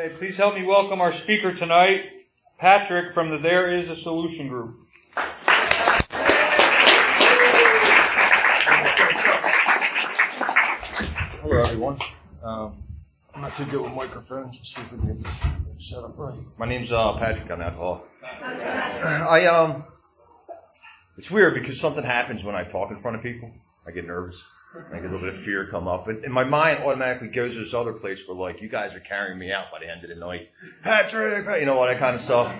Okay, please help me welcome our speaker tonight, Patrick from the There Is a Solution group. Hello, everyone. I'm not too good with microphones. Let's see if we can get this set up right. My name's Patrick. I'm alcohol. It's weird because something happens when I talk in front of people. I get nervous. I get a little bit of fear come up. And my mind automatically goes to this other place where, like, you guys are carrying me out by the end of the night. Patrick, you know, all that kind of stuff.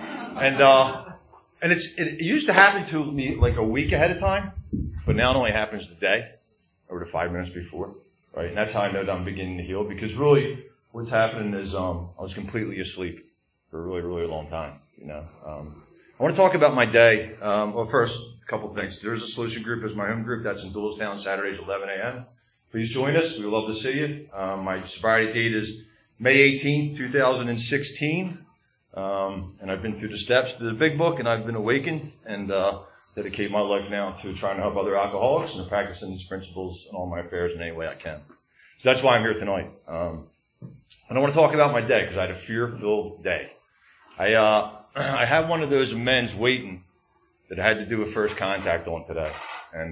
And it used to happen to me like a week ahead of time, but now it only happens the day or the 5 minutes before. Right? And that's how I know that I'm beginning to heal, because really what's happening is I was completely asleep for a really, really long time. You know, I want to talk about my day. Well, first, a couple of things. There's a Solution Group as my home group. That's in Doylestown, Saturdays, 11 a.m. Please join us. We would love to see you. My sobriety date is May 18th, 2016. And I've been through the steps to the big book, and I've been awakened and dedicate my life now to trying to help other alcoholics and practicing these principles in all my affairs in any way I can. So that's why I'm here tonight. And I want to talk about my day because I had a fear-filled day. I have one of those amends waiting that I had to do a first contact on today. And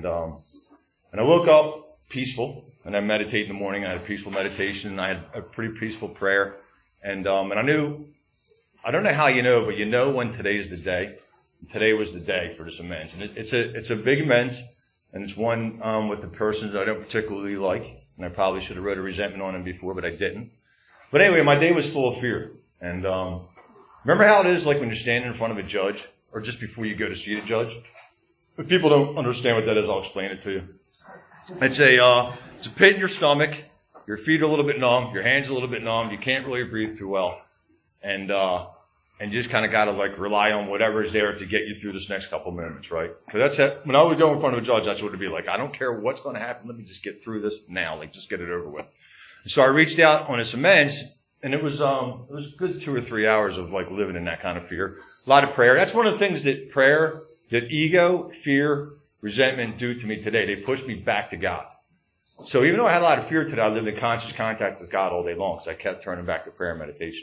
I woke up peaceful, and I meditate in the morning. I had a peaceful meditation, and I had a pretty peaceful prayer. And I knew, I don't know how you know, but you know when today is the day. Today was the day for this amends. And it's a big amends, and it's one with the persons I don't particularly like. And I probably should have wrote a resentment on them before, but I didn't. But anyway, my day was full of fear. And remember how it is like when you're standing in front of a judge, or just before you go to see the judge? If people don't understand what that is, I'll explain it to you. It's a pit in your stomach. Your feet are a little bit numb. Your hands are a little bit numb. You can't really breathe too well. And you just kind of got to like rely on whatever is there to get you through this next couple of minutes, right? Because when I would go in front of a judge, that's what it'd be like. I don't care what's going to happen. Let me just get through this now. Like, just get it over with. And so I reached out on this amends, and it was a good 2 or 3 hours of like living in that kind of fear. A lot of prayer. That's one of the things that prayer, that ego, fear, resentment do to me today. They push me back to God. So even though I had a lot of fear today, I lived in conscious contact with God all day long because I kept turning back to prayer and meditation.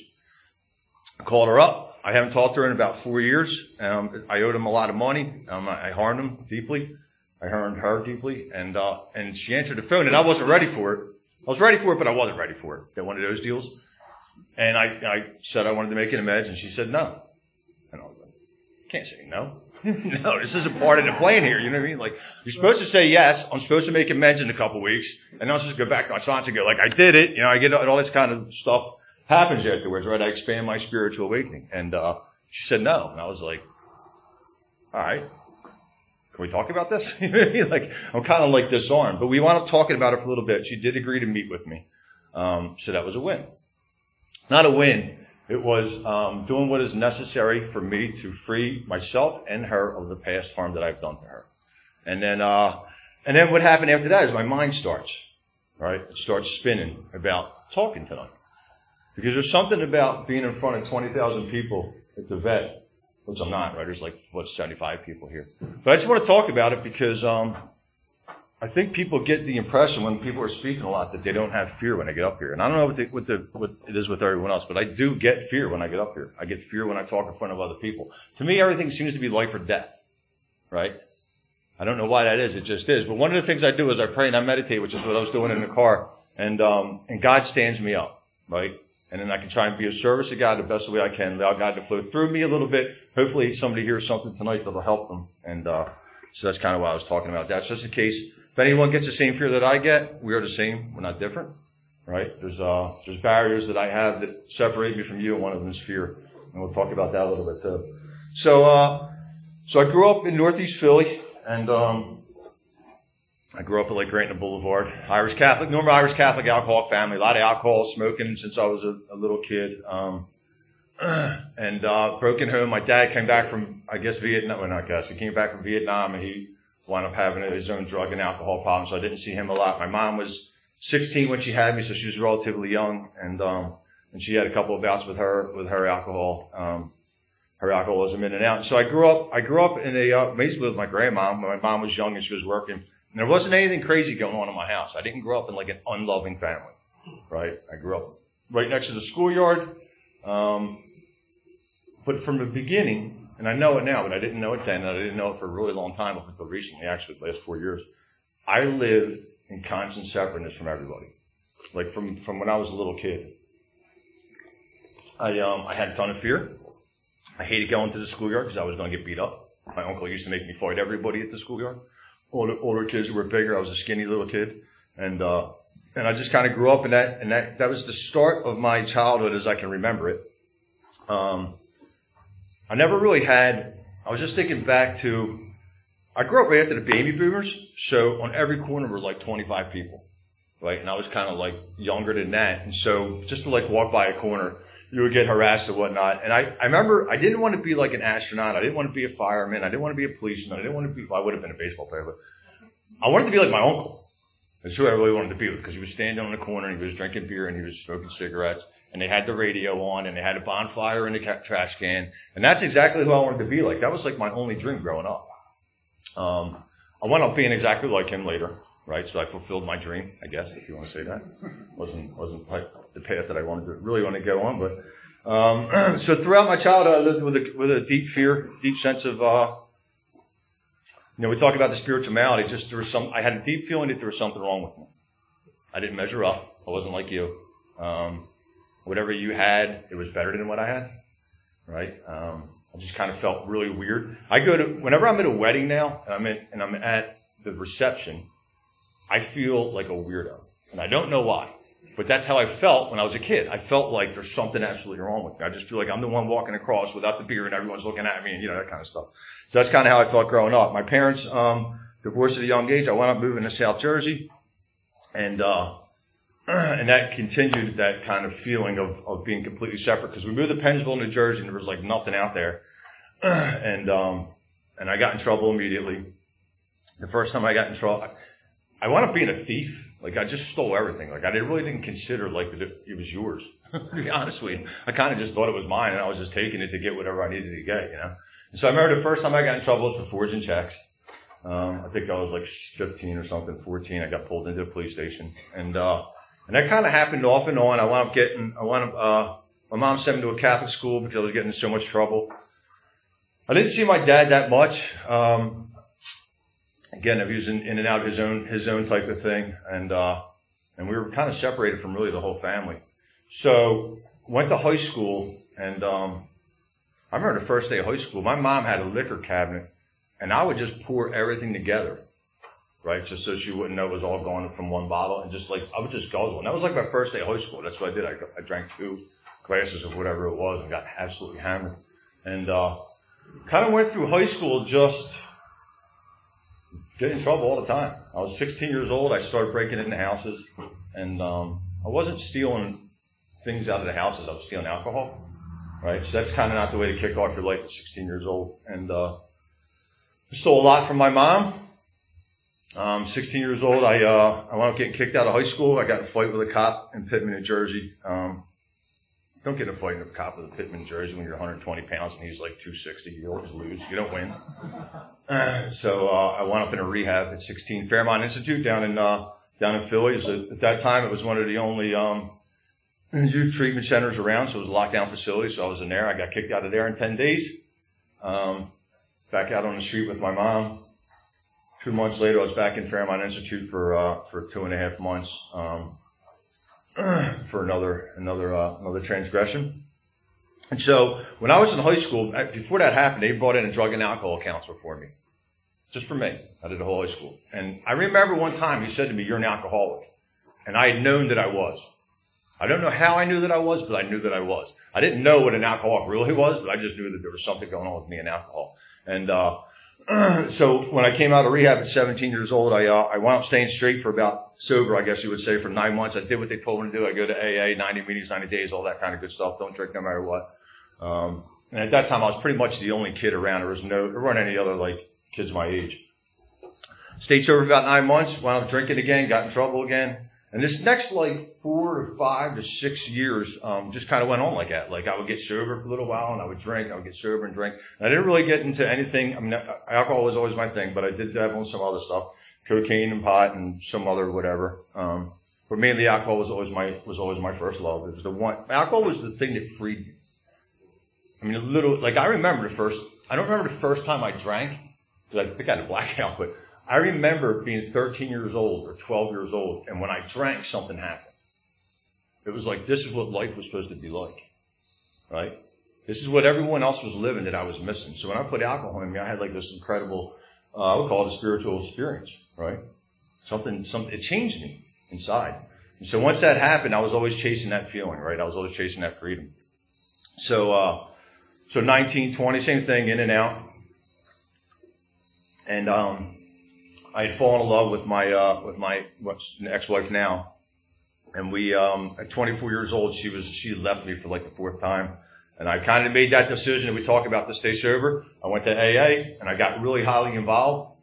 I called her up. I haven't talked to her in about 4 years. I owed him a lot of money. I harmed him deeply. I harmed her deeply. And she answered the phone, and I wasn't ready for it. I was ready for it, but I wasn't ready for it. They're one of those deals. And I said I wanted to make an amends, and she said no. And I was like, can't say no. No, this isn't part of the plan here. You know what I mean? Like, you're supposed to say yes. I'm supposed to make amends in a couple of weeks. And I'll just go back to my sponsor and go, like, I did it. You know, I get all this kind of stuff happens afterwards, right? I expand my spiritual awakening. And she said no. And I was like, all right. Can we talk about this? You know what I mean? Like, I'm kind of like disarmed. But we wound up talking about it for a little bit. She did agree to meet with me. So that was a win. Not a win. It was doing what is necessary for me to free myself and her of the past harm that I've done to her. And then what happened after that is my mind starts, right? It starts spinning about talking to them. Because there's something about being in front of 20,000 people at the vet, which I'm not, right? There's like, 75 people here. But I just want to talk about it because I think people get the impression when people are speaking a lot that they don't have fear when they get up here. And I don't know what it is with everyone else, but I do get fear when I get up here. I get fear when I talk in front of other people. To me, everything seems to be life or death, right? I don't know why that is. It just is. But one of the things I do is I pray and I meditate, which is what I was doing in the car. And God stands me up, right? And then I can try and be of service to God the best way I can, allow God to flow through me a little bit. Hopefully somebody hears something tonight that'll help them. And so that's kind of why I was talking about that. So just in case, if anyone gets the same fear that I get, we are the same. We're not different, right? There's barriers that I have that separate me from you, and one of them is fear. And we'll talk about that a little bit too. So I grew up in Northeast Philly, and I grew up at Lake Grant Boulevard. Irish Catholic, normal Irish Catholic alcoholic family. A lot of alcohol, smoking since I was a little kid. And broken home. My dad came back from, Vietnam. Well, not guess. He came back from Vietnam, and he wound up having his own drug and alcohol problems. So I didn't see him a lot. My mom was 16 when she had me, so she was relatively young, and she had a couple of bouts with her alcohol, her alcoholism in and out. And so I grew up in basically with my grandma. My mom was young and she was working. And there wasn't anything crazy going on in my house. I didn't grow up in like an unloving family, right? I grew up right next to the schoolyard. But from the beginning, and I know it now, but I didn't know it then, and I didn't know it for a really long time up until recently, actually, the last 4 years. I lived in constant separateness from everybody. Like from when I was a little kid. I had a ton of fear. I hated going to the schoolyard because I was going to get beat up. My uncle used to make me fight everybody at the schoolyard. All the older kids who were bigger. I was a skinny little kid. And I just kind of grew up in that, and that was the start of my childhood as I can remember it. I never really had, I was just thinking back to, I grew up right after the baby boomers, so on every corner were like 25 people, right? And I was kind of like younger than that, and so just to like walk by a corner, you would get harassed and whatnot. And I remember I didn't want to be like an astronaut, I didn't want to be a fireman, I didn't want to be a policeman, I didn't want to be, well, I would have been a baseball player, but I wanted to be like my uncle. That's who I really wanted to be with, because he was standing on the corner and he was drinking beer and he was smoking cigarettes. And they had the radio on, and they had a bonfire in the trash can. And that's exactly who I wanted to be like. That was like my only dream growing up. I wound up being exactly like him later, right? So I fulfilled my dream, I guess, if you want to say that. Wasn't the path that I really wanted to go on. But so throughout my childhood, I lived with a deep fear, deep sense of, we talk about the spirituality. Just I had a deep feeling that there was something wrong with me. I didn't measure up. I wasn't like you. Whatever you had, it was better than what I had, right? I just kind of felt really weird. Whenever I'm at a wedding now, and I'm at the reception, I feel like a weirdo. And I don't know why. But that's how I felt when I was a kid. I felt like there's something absolutely wrong with me. I just feel like I'm the one walking across without the beer and everyone's looking at me and, that kind of stuff. So that's kind of how I felt growing up. My parents, divorced at a young age. I wound up moving to South Jersey. And that continued that kind of feeling of being completely separate, because we moved to Pennsville, New Jersey, and there was like nothing out there. And I got in trouble immediately. The first time I got in trouble, I wound up being a thief. Like I just stole everything. Like I really didn't consider like that it was yours. To be honest with you, I kind of just thought it was mine, and I was just taking it to get whatever I needed to get, And so I remember the first time I got in trouble was for forging checks. I think I was like 15 or something, 14. I got pulled into the police station, and that kind of happened off and on. My mom sent me to a Catholic school because I was getting in so much trouble. I didn't see my dad that much. Again, he was in and out of his own type of thing, and we were kind of separated from really the whole family. So went to high school, and I remember the first day of high school, my mom had a liquor cabinet, and I would just pour everything together, right, just so she wouldn't know it was all going from one bottle, and just like I would just guzzle. And that was like my first day of high school. That's what I did. I drank 2 glasses of whatever it was and got absolutely hammered, and kind of went through high school just getting in trouble all the time. I was 16 years old. I started breaking into houses, and I wasn't stealing things out of the houses. I was stealing alcohol, right? So that's kind of not the way to kick off your life at 16 years old. And I stole a lot from my mom. 16 years old, I wound up getting kicked out of high school. I got in a fight with a cop in Pittman, New Jersey. Don't get in a fight with a cop in Pittman, New Jersey when you're 120 pounds and he's like 260. You always lose. You don't win. So I wound up in a rehab at 16, Fairmont Institute down in Philly. So at that time, it was one of the only youth treatment centers around, so it was a lockdown facility. So I was in there. I got kicked out of there in 10 days. Back out on the street with my mom. 2 months later, I was back in Fairmont Institute for 2.5 months for another transgression. And so when I was in high school, before that happened, they brought in a drug and alcohol counselor for me, just for me. I did the whole high school. And I remember one time he said to me, "You're an alcoholic," and I had known that I was. I don't know how I knew that I was, but I knew that I was. I didn't know what an alcoholic really was, but I just knew that there was something going on with me and alcohol. And so when I came out of rehab at 17 years old, I wound up staying straight for about sober, I guess you would say, for 9 months. I did what they told me to do. I go to AA, 90 meetings, 90 days, all that kind of good stuff. Don't drink no matter what. And at that time, I was pretty much the only kid around. There weren't any other like kids my age. Stayed sober for about 9 months. Wound up drinking again. Got in trouble again. And this next like 4 to 5 to 6 years, just kind of went on like that. Like I would get sober for a little while and I would drink. I would get sober and drink. And I didn't really get into anything. I mean, alcohol was always my thing, but I did dabble in some other stuff, cocaine and pot and some other whatever. But For me, the alcohol was always my first love. It was the one. Alcohol was the thing that freed me. I mean, I remember I don't remember the first time I drank, because I think I had a blackout, but I remember being 13 years old or 12 years old, and when I drank, something happened. It was like, this is what life was supposed to be like, right? This is what everyone else was living that I was missing. So when I put alcohol in me, I had like this incredible, I would call it a spiritual experience, right? It changed me inside. And so once that happened, I was always chasing that feeling, right? I was always chasing that freedom. So 19, 20, same thing, in and out. And I had fallen in love with my ex-wife now. And we, at 24 years old, she had left me for like the fourth time. And I kind of made that decision that we talk about to stay sober. I went to AA and I got really highly involved.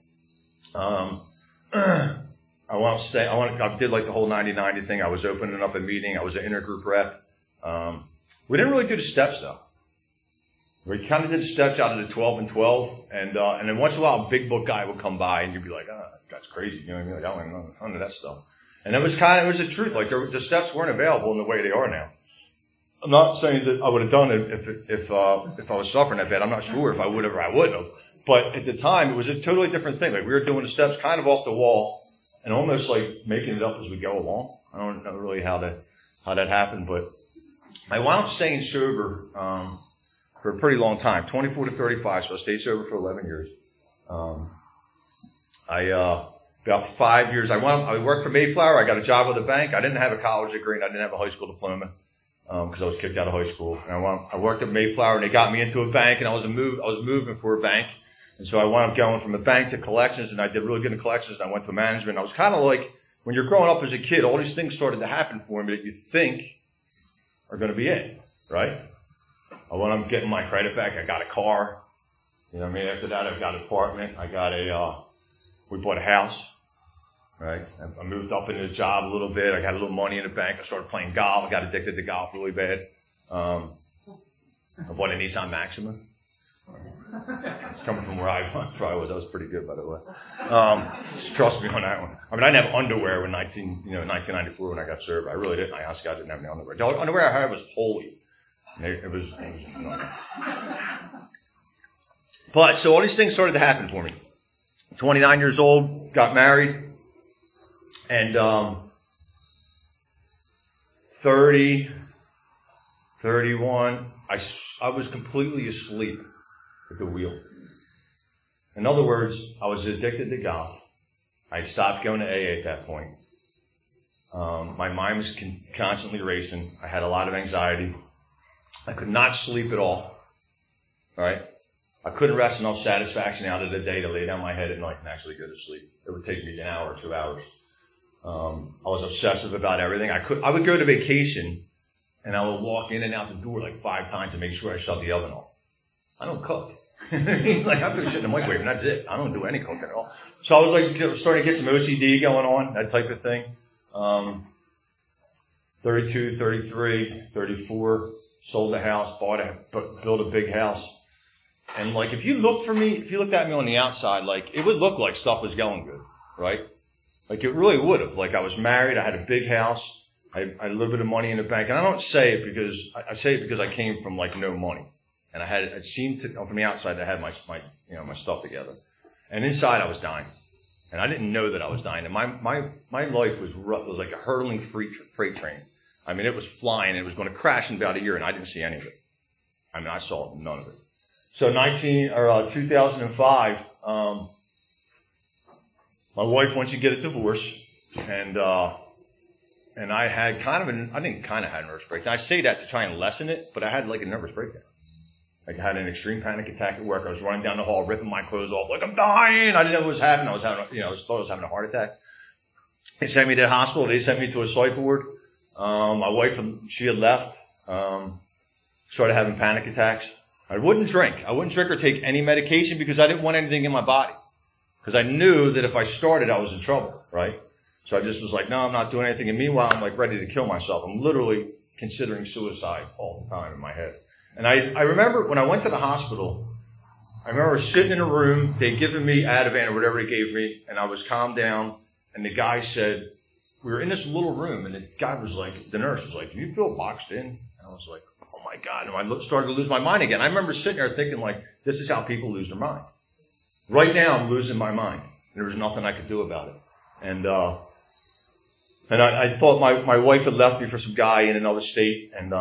I did like the whole 90-90 thing. I was opening up a meeting. I was an intergroup rep. We didn't really do the steps though. We kind of did the steps out of the 12 and 12. And then once in a while a big book guy would come by and you'd be like, that's crazy. You know what I mean? Like, I don't even know none of that stuff. And it was the truth. Like the steps weren't available in the way they are now. I'm not saying that I would have done it if I was suffering that bad. I'm not sure if I would have or I wouldn't have. But at the time, it was a totally different thing. Like we were doing the steps kind of off the wall and almost like making it up as we go along. I don't know really how that happened, but I wound up staying sober for a pretty long time, 24 to 35. So I stayed sober for 11 years. About 5 years, I worked for Mayflower. I got a job with a bank. I didn't have a college degree and I didn't have a high school diploma. Because I was kicked out of high school. And I worked at Mayflower and they got me into a bank and I was moving for a bank. And so I wound up going from a bank to collections and I did really good in collections and I went to management. I was kind of like, when you're growing up as a kid, all these things started to happen for me that you think are going to be it, right? I wound up getting my credit back. I got a car. You know what I mean? After that, I got an apartment. We bought a house. Right. I moved up into the job a little bit. I got a little money in the bank. I started playing golf. I got addicted to golf really bad. I bought a Nissan Maxima. It's coming from where I was. That was pretty good, by the way. Trust me on that one. I mean, I didn't have underwear in 1994 when I got sober. I really didn't. I honestly didn't have any underwear. The underwear I had was holy. It was But so all these things started to happen for me. 29 years old, got married. And 30, 31, I was completely asleep at the wheel. In other words, I was addicted to golf. I stopped going to AA at that point. My mind was constantly racing. I had a lot of anxiety. I could not sleep at all. All right? I couldn't rest enough satisfaction out of the day to lay down my head at night and actually go to sleep. It would take me an hour or 2 hours. I was obsessive about everything. I would go to vacation and I would walk in and out the door like 5 times to make sure I shut the oven off. I don't cook. Like I put shit in the microwave and that's it. I don't do any cooking at all. So I was like starting to get some OCD going on, that type of thing. 32, 33, 34, sold the house, built a big house. And like if you looked at me on the outside, like it would look like stuff was going good, right? Like it really would have. Like I was married, I had a big house, I had a little bit of money in the bank, and I don't say it because I say it because I came from like no money, and it seemed to from the outside I had my stuff together, and inside I was dying, and I didn't know that I was dying. And my life was rough. It was like a hurtling freight train. I mean, it was flying. It was going to crash in about a year, and I didn't see any of it. I mean, I saw none of it. So 2005. My wife went to get a divorce, and I had I didn't kind of had a nervous breakdown. I say that to try and lessen it, but I had like a nervous breakdown. Like I had an extreme panic attack at work. I was running down the hall, ripping my clothes off, like I'm dying. I didn't know what was happening. I thought I was having a heart attack. They sent me to the hospital. They sent me to a psych ward. My wife, she had left, started having panic attacks. I wouldn't drink or take any medication because I didn't want anything in my body. Because I knew that if I started, I was in trouble, right? So I just was like, no, I'm not doing anything. And meanwhile, I'm like ready to kill myself. I'm literally considering suicide all the time in my head. And I remember when I went to the hospital, I remember sitting in a room, they'd given me Ativan or whatever he gave me, and I was calmed down. And the guy said, we were in this little room, and the nurse was like, "Do you feel boxed in?" And I was like, "Oh my God!" And I started to lose my mind again. I remember sitting there thinking, like, this is how people lose their mind. Right now, I'm losing my mind. There was nothing I could do about it. And I thought my wife had left me for some guy in another state, and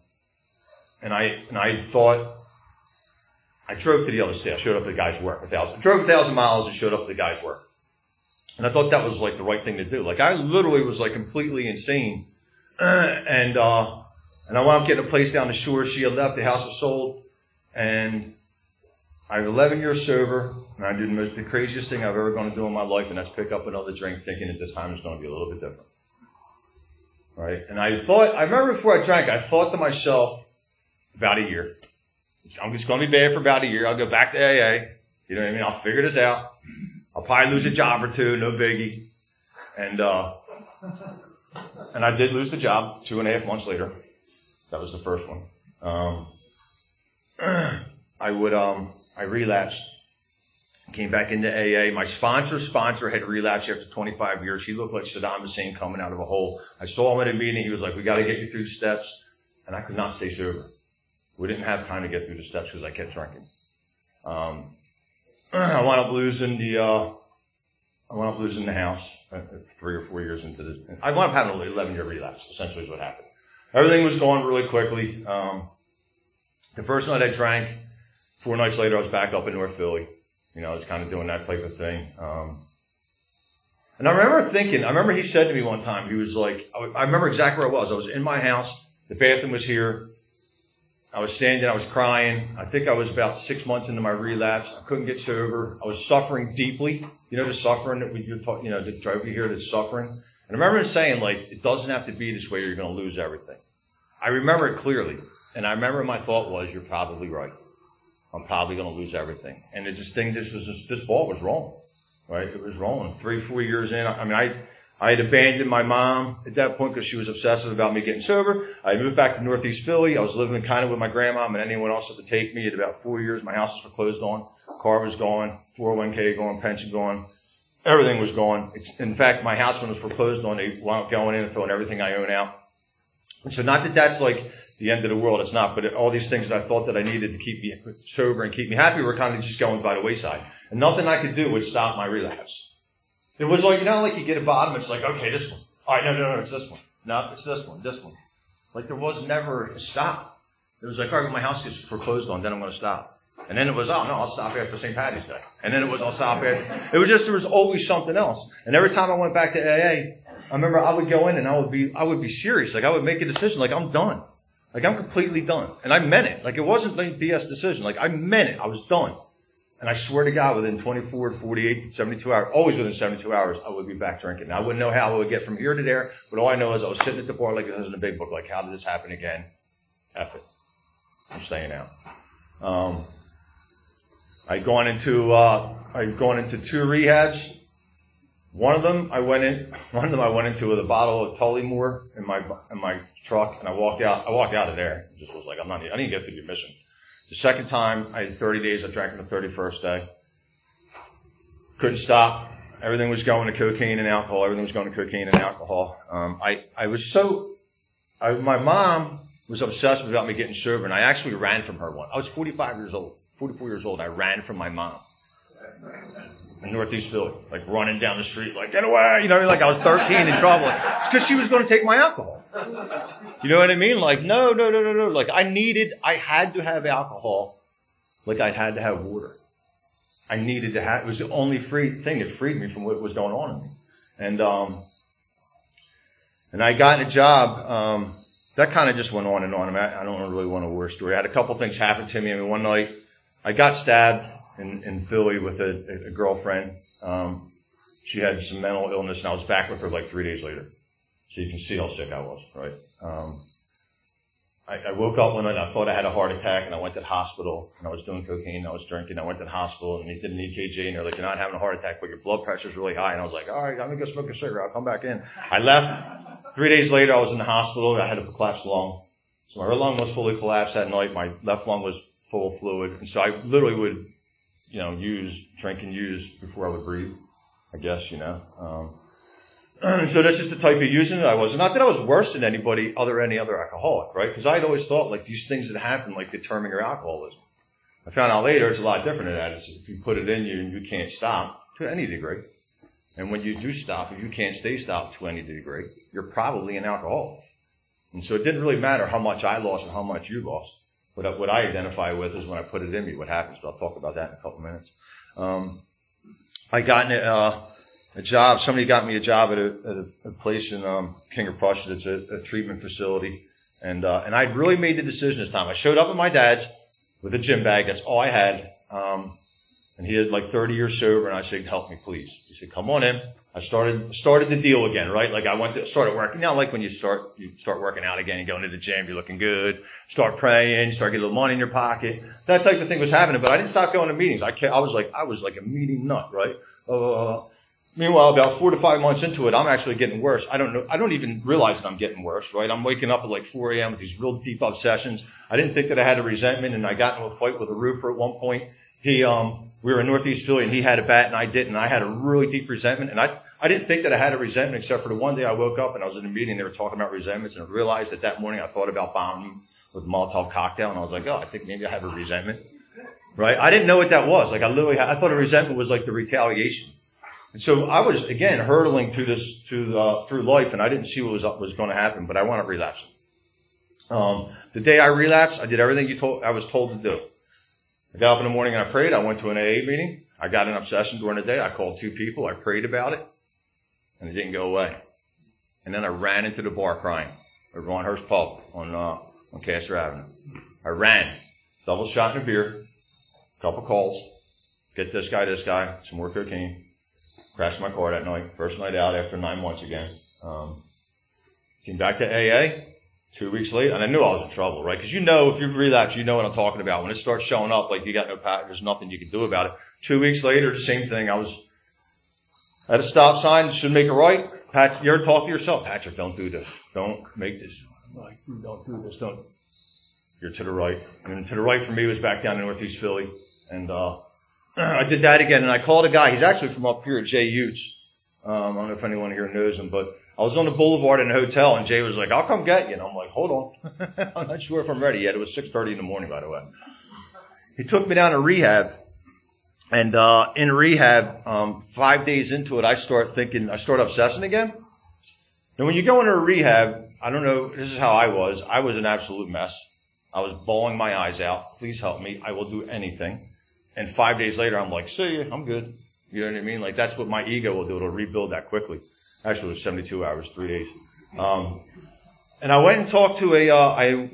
I thought I drove to the other state. I showed up at the guy's work. Drove 1,000 miles and showed up at the guy's work. And I thought that was like the right thing to do. Like I literally was like completely insane. And I wound up getting a place down the shore. She had left. The house was sold. And I was 11 years sober. And I did the craziest thing I've ever going to do in my life. And that's pick up another drink thinking that this time it's going to be a little bit different. Right? And I remember before I drank, I thought to myself about a year. I'm just going to be bad for about a year. I'll go back to AA. You know what I mean? I'll figure this out. I'll probably lose a job or two, no biggie. And I did lose the job 2.5 months later. That was the first one. I relapsed. Came back into AA. My sponsor had relapsed after 25 years. He looked like Saddam Hussein coming out of a hole. I saw him at a meeting. He was like, "We got to get you through the steps." And I could not stay sober. We didn't have time to get through the steps because I kept drinking. I wound up losing the house 3 or 4 years into this. I wound up having an 11-year relapse, essentially is what happened. Everything was going really quickly. The first night I drank, 4 nights later I was back up in North Philly. You know, I was kind of doing that type of thing. And I remember he said to me one time, he was like, I remember exactly where I was. I was in my house. The bathroom was here. I was standing, I was crying. I think I was about 6 months into my relapse. I couldn't get sober. I was suffering deeply. You know, the suffering that that drove you here, the suffering. And I remember him saying, like, it doesn't have to be this way or you're going to lose everything. I remember it clearly. And I remember my thought was, you're probably right. I'm probably going to lose everything. And this ball was wrong. Right? It was wrong. 3-4 years in, I had abandoned my mom at that point because she was obsessive about me getting sober. I moved back to Northeast Philly. I was living kind of with my grandma and anyone else that would take me. At about 4 years, my house was foreclosed on. Car was gone. 401k gone. Pension gone. Everything was gone. In fact, my house, when it was foreclosed on, they wound up going in and throwing everything I own out. And so not that that's like the end of the world. It's not. But all these things that I thought that I needed to keep me sober and keep me happy were kind of just going by the wayside. And nothing I could do would stop my relapse. It was like, like you get a bottom, it's like, okay, this one. All right, no, it's this one. No, it's this one. Like there was never a stop. It was like, all right, when my house gets foreclosed on, then I'm going to stop. And then it was, oh, no, I'll stop after St. Patty's Day. And then it was, I'll stop after. It was just, there was always something else. And every time I went back to AA, I remember I would go in and I would be serious. Like I would make a decision, like I'm done. Like I'm completely done. And I meant it. Like it wasn't like a BS decision. Like I meant it. I was done. And I swear to God, within 24, 48, 72 hours, always within 72 hours, I would be back drinking. Now, I wouldn't know how I would get from here to there, but all I know is I was sitting at the bar like it was in the big book, like, how did this happen again? F it. I'm staying out. I'd gone into 2 rehabs. One of them I went into with a bottle of Tullymore in my truck, and I walked out of there. It just was like, I didn't get through the admission. The second time, I had 30 days. I drank on the 31st day. Couldn't stop. Everything was going to cocaine and alcohol. My mom was obsessed about me getting sober, and I actually ran from her once. I was 44 years old. I ran from my mom in Northeast Philly, like running down the street, like, get away, like I was 13 in trouble. It's because she was going to take my alcohol. You know what I mean? Like, no. Like, I had to have alcohol like I had to have water. It was the only free thing that freed me from what was going on in me. And I got a job, that kind of just went on and on. I don't really want a war story. I had a couple things happen to me. One night, I got stabbed in Philly with a girlfriend. She had some mental illness, and I was back with her like 3 days later. So you can see how sick I was, right? I woke up one night and I thought I had a heart attack, and I went to the hospital, and I was doing cocaine, I was drinking. I went to the hospital, and they did an EKG, and they're like, you're not having a heart attack, but your blood pressure's really high. And I was like, all right, I'm going to go smoke a cigarette. I'll come back in. I left. 3 days later, I was in the hospital. I had a collapsed lung. So my right lung was fully collapsed that night. My left lung was full of fluid. And so I literally would, drink and use before I would breathe, I guess, So that's just the type of using that I was. Not that I was worse than any other alcoholic, right? Because I'd always thought like these things that happen like determine your alcoholism. I found out later it's a lot different than that. It's if you put it in you and you can't stop to any degree. And when you do stop, if you can't stay stopped to any degree, you're probably an alcoholic. And so it didn't really matter how much I lost or how much you lost. What I identify with is when I put it in me, what happens. But I'll talk about that in a couple of minutes. I got a job. Somebody got me a job at a place in King of Prussia. It's a treatment facility. And I'd really made the decision this time. I showed up at my dad's with a gym bag. That's all I had. And he had like 30 years sober. And I said, help me, please. He said, come on in. I started the deal again, right? Like I started working. Now, like when you start working out again, you go into the gym, you're looking good, start praying, you start getting a little money in your pocket. That type of thing was happening, but I didn't stop going to meetings. I was like a meeting nut, right? Meanwhile, about 4 to 5 months into it, I'm actually getting worse. I don't even realize that I'm getting worse, right? I'm waking up at like 4 a.m. with these real deep obsessions. I didn't think that I had a resentment, and I got into a fight with a roofer at one point. We were in Northeast Philly, and he had a bat, and I didn't. And I had a really deep resentment, and I didn't think that I had a resentment except for the one day I woke up and I was in a meeting and they were talking about resentments, and I realized that morning I thought about bombing him with a Molotov cocktail, and I was like, oh, I think maybe I have a resentment, right? I didn't know what that was. Like I thought a resentment was like the retaliation. And so I was again hurtling through life, and I didn't see what was going to happen, but I wound up relapsing. The day I relapsed, I did everything I was told to do. I got up in the morning and I prayed. I went to an AA meeting. I got an obsession during the day. I called 2 people. I prayed about it, and it didn't go away. And then I ran into the bar crying. Over on Hearst Pub on Castor Avenue. I ran. Double shot in a beer. Couple calls. Get this guy, some more cocaine. Crashed my car that night. First night out after 9 months again. Came back to AA 2 weeks later, and I knew I was in trouble, right? Because if you relapse, you know what I'm talking about. When it starts showing up, like you got no pattern, there's nothing you can do about it. 2 weeks later, the same thing. I was at a stop sign, should make a right. Pat, you ever talk to yourself? Patrick, don't do this. Don't make this. Like, don't do this. Don't. You're to the right. And to the right for me was back down in Northeast Philly. And I did that again, and I called a guy. He's actually from up here, Jay Utes. I don't know if anyone here knows him, but I was on the boulevard in a hotel, and Jay was like, I'll come get you. And I'm like, hold on. I'm not sure if I'm ready yet. It was 6:30 in the morning, by the way. He took me down to rehab. And in rehab, 5 days into it, I start obsessing again. And when you go into a rehab, I don't know, this is how I was. I was an absolute mess. I was bawling my eyes out. Please help me. I will do anything. And 5 days later, I'm like, see ya, I'm good. You know what I mean? Like, that's what my ego will do. It'll rebuild that quickly. Actually, it was 72 hours, 3 days. And I went and talked to I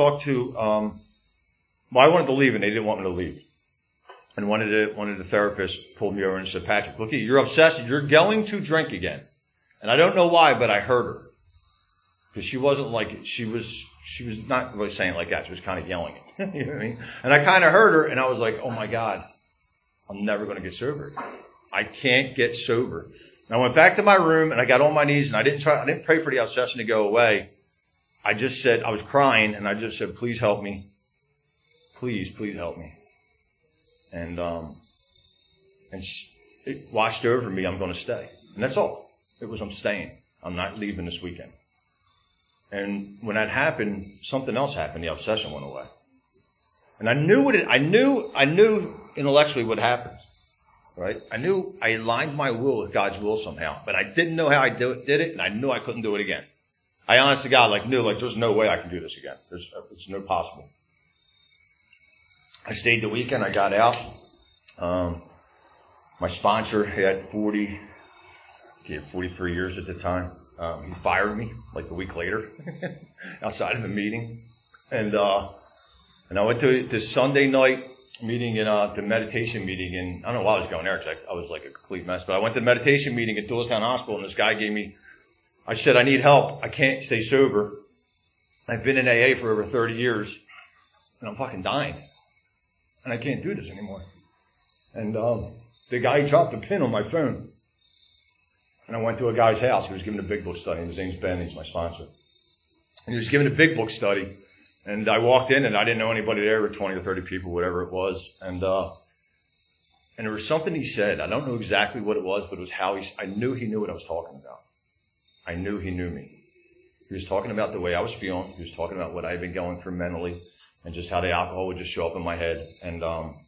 wanted to leave, and they didn't want me to leave. And one of the therapists pulled me over and said, Patrick, look, you're obsessed. You're going to drink again. And I don't know why, but I heard her. Because she wasn't like, she was not really saying it like that. She was kind of yelling it. You know what I mean? And I kind of heard her, and I was like, oh my God, I'm never going to get sober. I can't get sober. And I went back to my room, and I got on my knees, and I didn't pray for the obsession to go away. I just said, I was crying, and I just said, please help me. Please help me. And it washed over me. I'm going to stay. And that's all. It was, I'm staying. I'm not leaving this weekend. And when that happened, something else happened. The obsession went away. And I knew intellectually what happens, right? I knew I aligned my will with God's will somehow, but I didn't know how I did it, and I knew I couldn't do it again. I honest to God, knew there's no way I can do this again. It's no possible. I stayed the weekend. I got out. My sponsor had 43 years at the time. He fired me like a week later outside of the meeting. And I went to this Sunday night meeting the meditation meeting, and I don't know why I was going there because I was like a complete mess, but I went to the meditation meeting at Doylestown Hospital, and this guy I said, I need help. I can't stay sober. I've been in AA for over 30 years, and I'm fucking dying. And I can't do this anymore. And the guy dropped a pin on my phone. And I went to a guy's house. He was giving a big book study. His name's Ben. He's my sponsor. And he was giving a big book study. And I walked in, and I didn't know anybody there. There were 20 or 30 people, whatever it was. And there was something he said. I don't know exactly what it was, but it was how I knew he knew what I was talking about. I knew he knew me. He was talking about the way I was feeling. He was talking about what I had been going through mentally and just how the alcohol would just show up in my head. And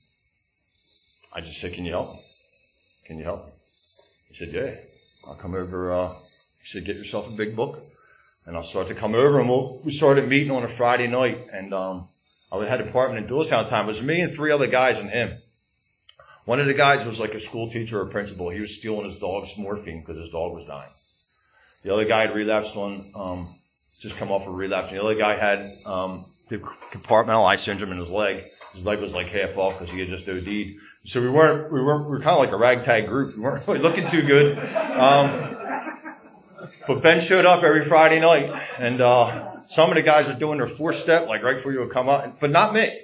I just said, can you help me? Can you help me? He said, yeah. I'll come over. He said, get yourself a big book. And I'll start to come over. And we started meeting on a Friday night. And I had an apartment in Doylestown time. It was me and 3 other guys and him. One of the guys was like a school teacher or a principal. He was stealing his dog's morphine because his dog was dying. The other guy had relapsed on, just come off a relapse. And the other guy had the compartmentalized syndrome in his leg. His leg was like half off because he had just OD'd. So we were kind of like a ragtag group. We weren't really looking too good. But Ben showed up every Friday night, and some of the guys are doing their 4-step, like right before you would come up, but not me.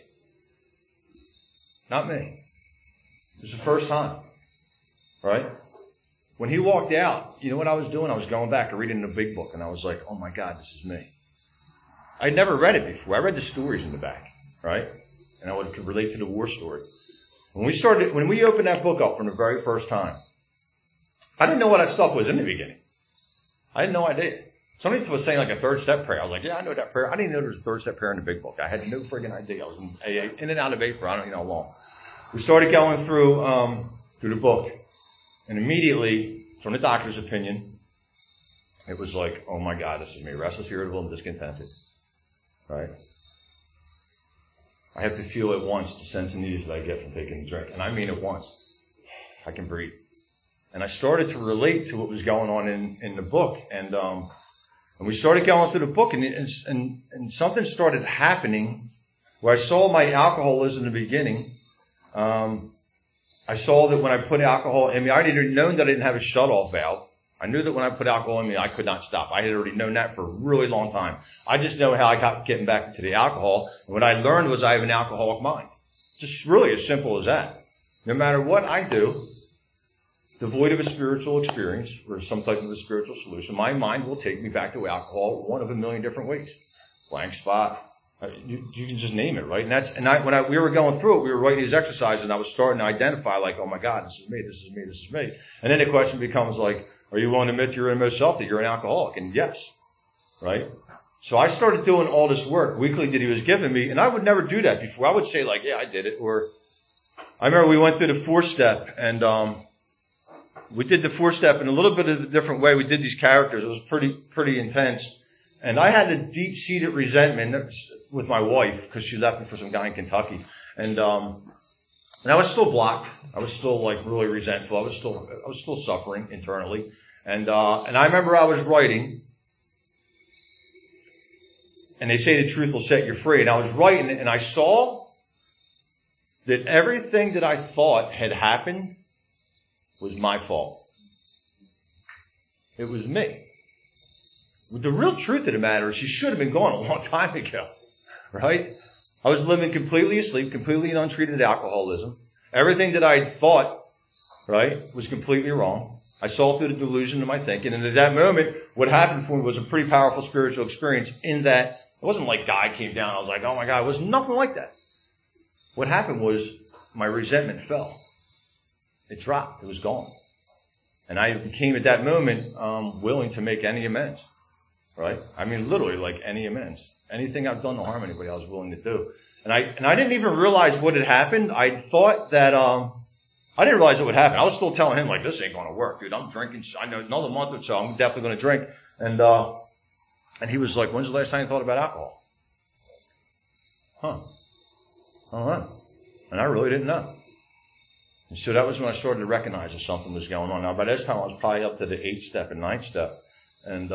Not me. It was the first time, right? When he walked out, you know what I was doing? I was going back and reading the big book, and I was like, oh my God, this is me. I'd never read it before. I read the stories in the back, right? And I would relate to the war story. When we opened that book up for the very first time, I didn't know what that stuff was in the beginning. I had no idea. Somebody was saying like a 3rd-step prayer. I was like, yeah, I know that prayer. I didn't know there was a 3rd-step prayer in the big book. I had no friggin' idea. I was in AA, in and out of AA for I don't know how long. We started going through the book. And immediately, from the doctor's opinion, it was like, oh my God, this is me. Restless, irritable, and discontented. Right? I have to feel at once the sense and ease that I get from taking a drink. And I mean at once. I can breathe. And I started to relate to what was going on in the book. And we started going through the book, and something started happening where I saw my alcoholism in the beginning. I saw that when I put alcohol in me, I didn't know that I didn't have a shut-off valve. I knew that when I put alcohol in me, I could not stop. I had already known that for a really long time. I just know how I got getting back into the alcohol. And what I learned was I have an alcoholic mind. Just really as simple as that. No matter what I do, devoid of a spiritual experience or some type of a spiritual solution, my mind will take me back to alcohol one of a million different ways. Blank spot. You can just name it, right? And we were going through it, we were writing these exercises, and I was starting to identify, like, oh my God, this is me, this is me, this is me. And then the question becomes like, are you willing to admit to your inmost self that you're an alcoholic? And yes, right? So I started doing all this work weekly that he was giving me, and I would never do that before. I would say like, yeah, I did it. Or I remember we went through the 4-step, and we did the 4-step in a little bit of a different way. We did these characters. It was pretty intense. And I had a deep-seated resentment with my wife because she left me for some guy in Kentucky. And I was still blocked. I was still like really resentful. I was still suffering internally. And I remember I was writing, and they say the truth will set you free. And I was writing, and I saw that everything that I thought had happened was my fault. It was me. The real truth of the matter is she should have been gone a long time ago, right? I was living completely asleep, completely in untreated alcoholism. Everything that I had thought, right, was completely wrong. I saw through the delusion of my thinking, and at that moment, what happened for me was a pretty powerful spiritual experience in that it wasn't like God came down. I was like, oh my God, it was nothing like that. What happened was my resentment fell. It dropped. It was gone. And I became at that moment willing to make any amends. Right? I mean, literally, like any amends. Anything I've done to harm anybody, I was willing to do. And I didn't even realize what had happened. I thought that, I didn't realize what would happen. I was still telling him, like, this ain't going to work, dude. I'm drinking. I know another month or so, I'm definitely going to drink. And he was like, when's the last time you thought about alcohol? Huh. I don't know. And I really didn't know. And so that was when I started to recognize that something was going on. Now, by this time, I was probably up to the 8-step and 9-step. And,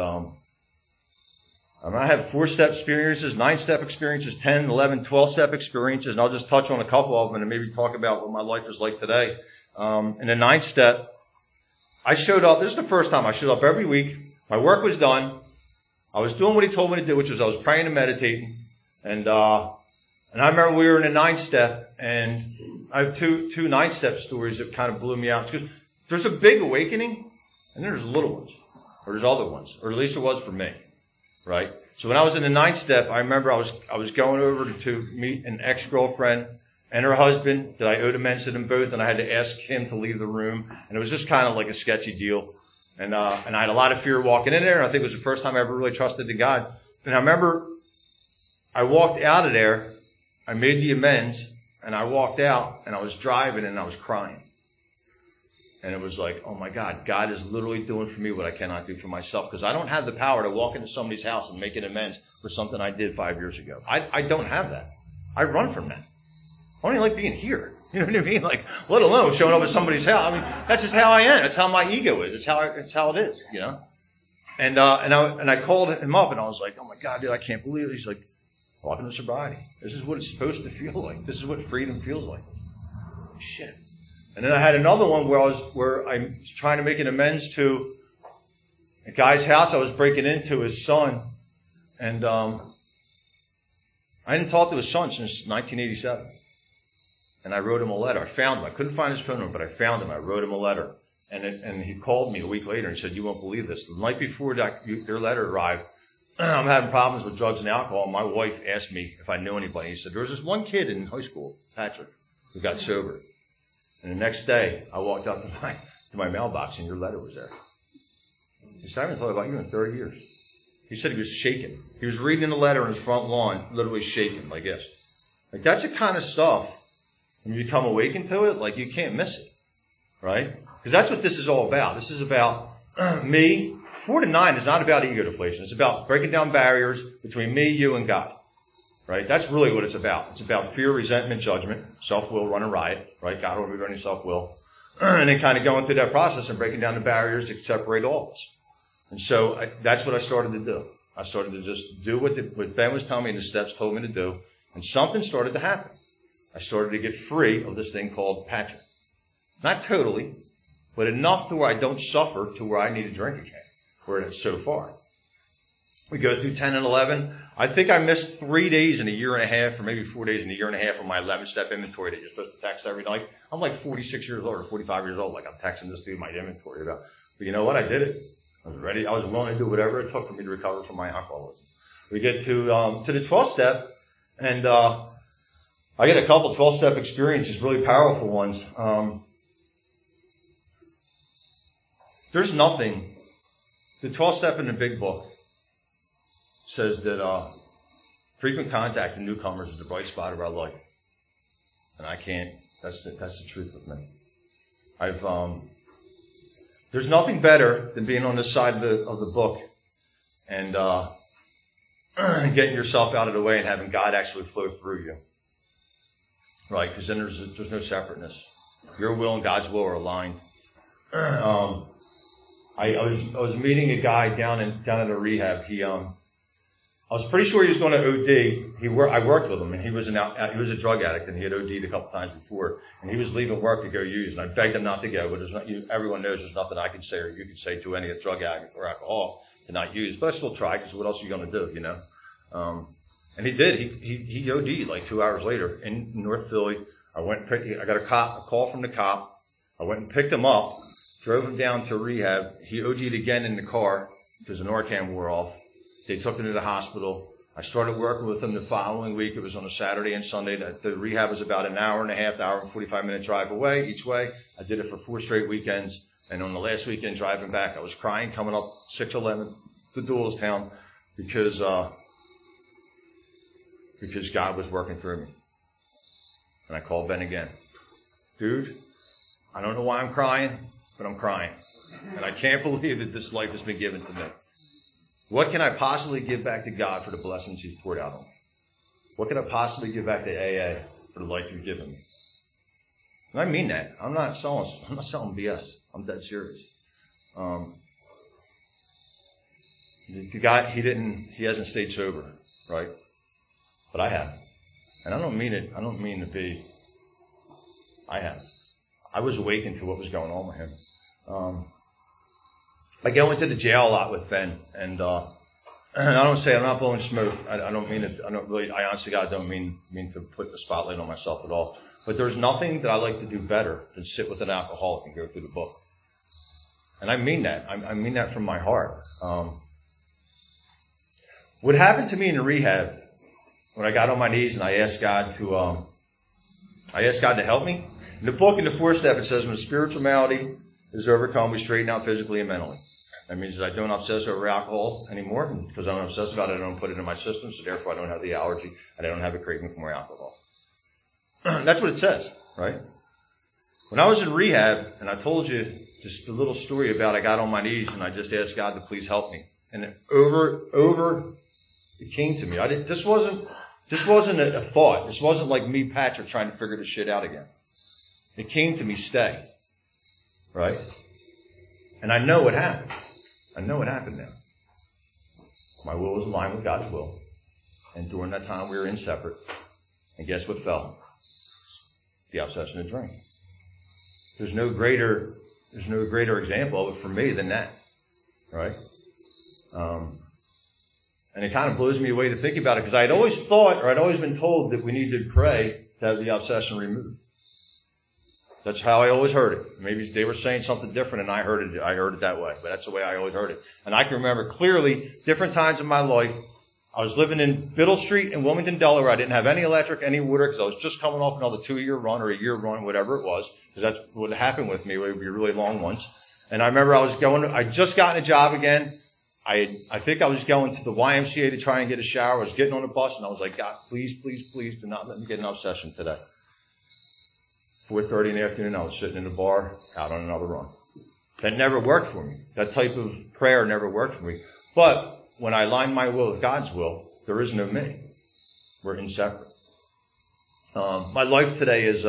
I have 4-step experiences, 9-step experiences, 10, 11, 12-step experiences, and I'll just touch on a couple of them and maybe talk about what my life is like today. In the 9-step, I showed up. This is the first time I showed up every week. My work was done. I was doing what he told me to do, which was I was praying and meditating. And I remember we were in a 9-step, and I have two 9-step stories that kind of blew me out. Because there's a big awakening, and there's little ones, or there's other ones, or at least it was for me. Right? So when I was in the 9-step, I remember I was going over to meet an ex-girlfriend and her husband that I owed amends to them both, and I had to ask him to leave the room. And it was just kind of like a sketchy deal. And I had a lot of fear walking in there, and I think it was the first time I ever really trusted in God. And I remember I walked out of there, I made the amends, and I walked out, and I was driving, and I was crying. And it was like, oh my God, God is literally doing for me what I cannot do for myself, because I don't have the power to walk into somebody's house and make an amends for something I did 5 years ago. I don't have that. I run from that. I don't even like being here. You know what I mean? Like, let alone showing up at somebody's house. I mean, that's just how I am. That's how my ego is. It's how it is, you know? And I called him up, and I was like, oh my God, dude, I can't believe it. He's like, welcome to sobriety. This is what it's supposed to feel like. This is what freedom feels like. Shit. And then I had another one where I was trying to make an amends to a guy's house I was breaking into, his son. And I didn't talk to his son since 1987. And I wrote him a letter. I found him. I couldn't find his phone number, but I found him. I wrote him a letter. And he called me a week later and said, you won't believe this. The night before their letter arrived, I'm having problems with drugs and alcohol. My wife asked me if I knew anybody. He said, there was this one kid in high school, Patrick, who got sober. And the next day, I walked up to my mailbox, and your letter was there. He said, I haven't thought about you in 30 years. He said he was shaking. He was reading the letter on his front lawn, literally shaking like this. Like, that's the kind of stuff, when you become awakened to it, like, you can't miss it, right? Because that's what this is all about. This is about me. 4 to 9 is not about ego deflation. It's about breaking down barriers between me, you, and God. Right? That's really what it's about. It's about fear, resentment, judgment, self-will, run a riot, right? God will remove any self-will. And then kind of going through that process and breaking down the barriers that separate all of us. And so that's what I started to do. I started to just do what Ben was telling me and the steps told me to do. And something started to happen. I started to get free of this thing called Patrick. Not totally, but enough to where I don't suffer to where I need a drink again, where it's so far. We go through 10 and 11. I think I missed 3 days in a year and a half, or maybe 4 days in a year and a half on my 11-step inventory that you're supposed to text every night. I'm like 46 years old or 45 years old, like I'm texting this dude my inventory about. But you know what? I did it. I was ready. I was willing to do whatever it took for me to recover from my alcoholism. We get to the 12-step, and I get a couple 12-step experiences, really powerful ones. There's nothing. The 12-step in the big book says that frequent contact with newcomers is the bright spot of our life. And I can't, that's the truth with me. There's nothing better than being on this side of the book and getting yourself out of the way and having God actually flow through you. Right? Because then there's no separateness. Your will and God's will are aligned. I was meeting a guy down in a rehab. I was pretty sure he was going to OD. I worked with him, and he was a drug addict, and he had OD'd a couple times before, and he was leaving work to go use. And I begged him not to go, but everyone knows there's nothing I can say or you can say to any drug addict or alcohol to not use. But I still try, because what else are you going to do, you know? And he did. He OD'd like 2 hours later in North Philly. I got a call from the cop. I went and picked him up, drove him down to rehab. He OD'd again in the car because the Narcan wore off. They took him to the hospital. I started working with him the following week. It was on a Saturday and Sunday. The rehab was about an hour and a half, hour and 45-minute drive away each way. I did it for 4 straight weekends. And on the last weekend driving back, I was crying coming up 611 to Doylestown because God was working through me. And I called Ben again. Dude, I don't know why I'm crying, but I'm crying. And I can't believe that this life has been given to me. What can I possibly give back to God for the blessings He's poured out on me? What can I possibly give back to AA for the life You've given me? And I mean that. I'm not selling BS. I'm dead serious. The guy, he hasn't stayed sober, right? But I have. And I don't mean to be, I have. I was awakened to what was going on with him. I go into the jail a lot with Ben, and I don't say I'm not blowing smoke. I don't mean it. I honestly, God, don't mean to put the spotlight on myself at all. But there's nothing that I like to do better than sit with an alcoholic and go through the book. And I mean that. I mean that from my heart. What happened to me in the rehab when I got on my knees and I asked God to help me? In the book, in the 4th step, it says, when spiritual malady is overcome, we straighten out physically and mentally. That means that I don't obsess over alcohol anymore, and because I don't obsess about it, I don't put it in my system, so therefore I don't have the allergy, and I don't have a craving for more alcohol. That's what it says, right? When I was in rehab, and I told you just a little story about I got on my knees and I just asked God to please help me. And it came to me. This wasn't a thought. This wasn't like me, Patrick, trying to figure this shit out again. It came to me, stay. Right? And I know what happened. I know what happened now. My will was aligned with God's will. And during that time we were inseparate. And guess what fell? The obsession to drink. There's no greater example of it for me than that. Right? And it kind of blows me away to think about it because I'd always thought, or I'd always been told that we needed to pray to have the obsession removed. That's how I always heard it. Maybe they were saying something different and I heard it that way, but that's the way I always heard it. And I can remember clearly different times in my life. I was living in Biddle Street in Wilmington, Delaware. I didn't have any electric, any water, because I was just coming off another 2-year run or a year run, whatever it was, because that's what happened with me. It would be really long ones. And I remember I'd just gotten a job again. I think I was going to the YMCA to try and get a shower. I was getting on the bus and I was like, God, please, please, please do not let me get an obsession today. 4:30 in the afternoon, I was sitting in the bar out on another run. That never worked for me. That type of prayer never worked for me. But when I align my will with God's will, there is no me. We're inseparable. My life today is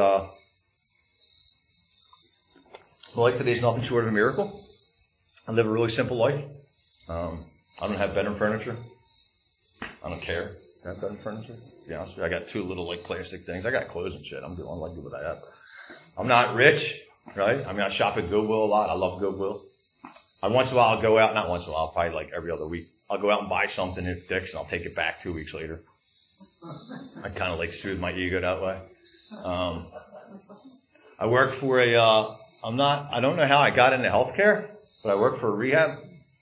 nothing short of a miracle. I live a really simple life. I don't have bed and furniture. I don't care. I have bed and furniture. To be honest with you, I got 2 little plastic things. I got clothes and shit. I'm like what I have. I'm not rich, right? I mean, I shop at Goodwill a lot. I love Goodwill. Once in a while I'll go out, not once in a while, probably like every other week. I'll go out and buy something at Dick's and I'll take it back 2 weeks later. I kind of soothe my ego that way. I work for I don't know how I got into healthcare, but I work for a rehab.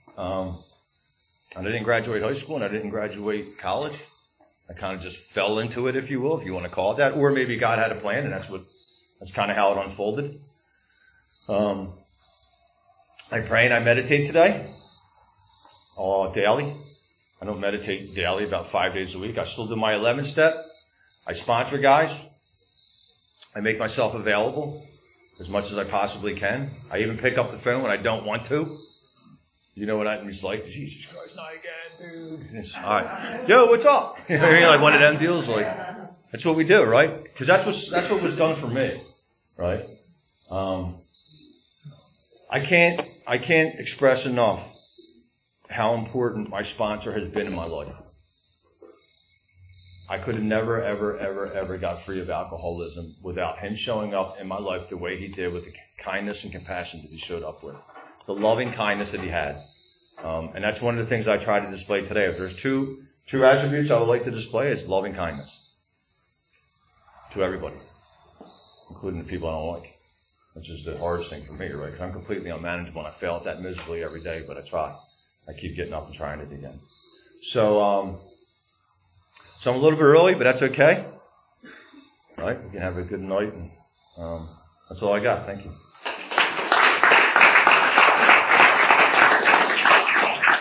I didn't graduate high school and I didn't graduate college. I kind of just fell into it, if you will, if you want to call it that. Or maybe God had a plan and that's kind of how it unfolded. I pray and I meditate today. Daily. I don't meditate daily, about 5 days a week. I still do my 11 step. I sponsor guys. I make myself available as much as I possibly can. I even pick up the phone when I don't want to. You know what it's like? Jesus Christ, not again, dude. All right. Yo, what's up? You know what I mean? Like one of them deals. Like, that's what we do, right? Because that's what was done for me, right? I can't express enough how important my sponsor has been in my life. I could have never, ever, ever, ever got free of alcoholism without him showing up in my life the way he did, with the kindness and compassion that he showed up with, the loving kindness that he had. And that's one of the things I try to display today. If there's two attributes I would like to display, it's loving kindness to everybody, including the people I don't like, which is the hardest thing for me, right? Because I'm completely unmanageable and I fail at that miserably every day, but I try. I keep getting up and trying it again. So I'm a little bit early, but that's okay. All right? We can have a good night. And that's all I got. Thank you.